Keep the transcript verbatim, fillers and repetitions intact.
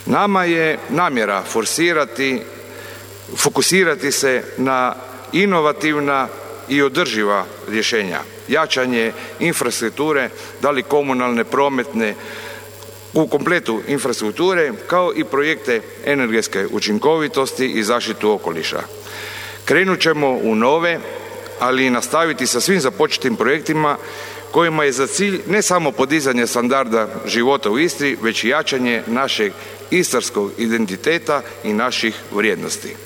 Nama je namjera forsirati, fokusirati se na inovativna i održiva rješenja, jačanje infrastrukture, da li komunalne, prometne, u kompletu infrastrukture, kao i projekte energetske učinkovitosti i zaštitu okoliša. Krenut ćemo u nove, ali i nastaviti sa svim započetim projektima kojima je za cilj ne samo podizanje standarda života u Istri, već i jačanje našeg istarskog identiteta i naših vrijednosti.